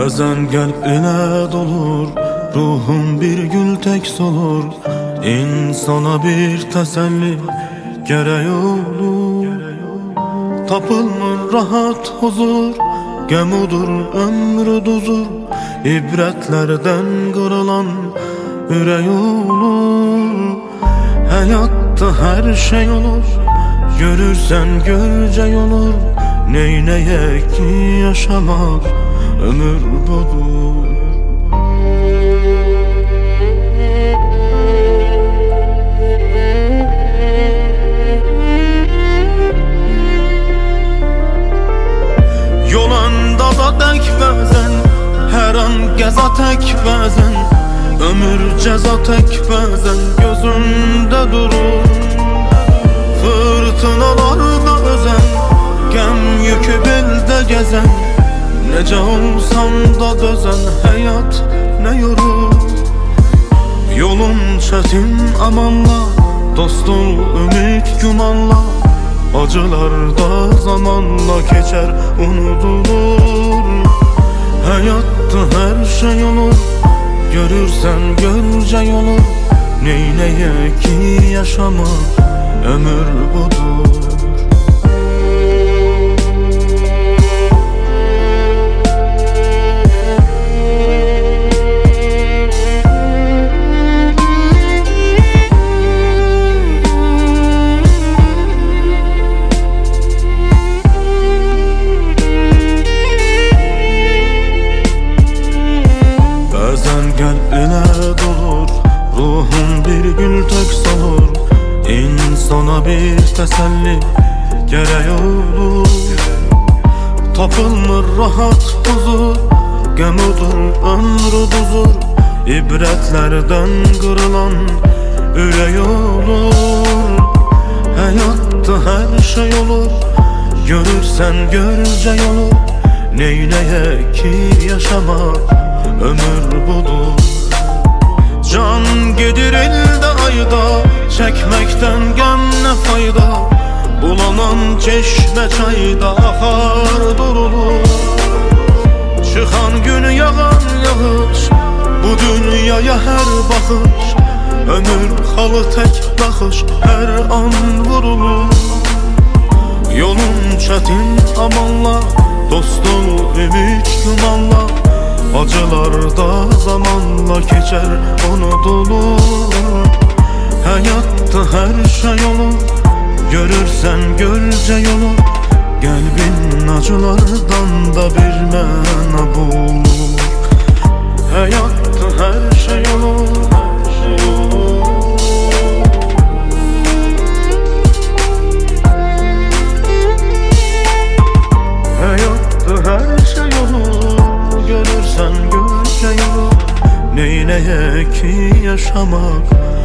Bazen kalp ile dolur, ruhum bir gül tek solur. İnsana bir teselli gerek olur. Tapılmır rahat huzur, gemudur ömrü duzur. İbretlerden kırılan ürek olur. Hayatta her şey olur, görürsen görce olur. Neyneyek ki yaşamak ömür budur. Yolanda da tek bazen, her an geza tek bazen. Ömür ceza tek bazen gözünde durur. Fırtınalarda özen, gem yükü belde gezen. Nece olsan da dözen, hayat ne yorur. Yolun çetin amanla, dostum ümit gümanla. Acılar da zamanla geçer, unutulur. Hayatta her şey olur, görürsen görce olur. Neyleye ki yaşamak ömür budur. Kalbine dolur, ruhum bir gül tek solur. İnsana bir teselli gerek olur. Tapılmır rahat huzur, gemudur ömrü duzur. İbretlerden kırılan ürek olur. Hayatta her şey olur, görürsen görce olur. Neyleye ki yaşamak ömür budur. Can gelir elde ayda, çekmekten gem ne fayda. Bulanan çeşme çayda akar durulur. Çıkan gün yağan yağış, bu dünyaya her bakış. Ömür halı tek bakış, her an vurulur. Yolun çetin amanla, dostum ümit gümanla. Acılar da zamanla geçer, unutulur. Hayatta her şey olur, görürsen görce olur. Kalbin acılardan da bir mena bulur. Hayatta her şey olur. Hayatta her şey olur, görürsen görce olur. Neyleye ki yaşamak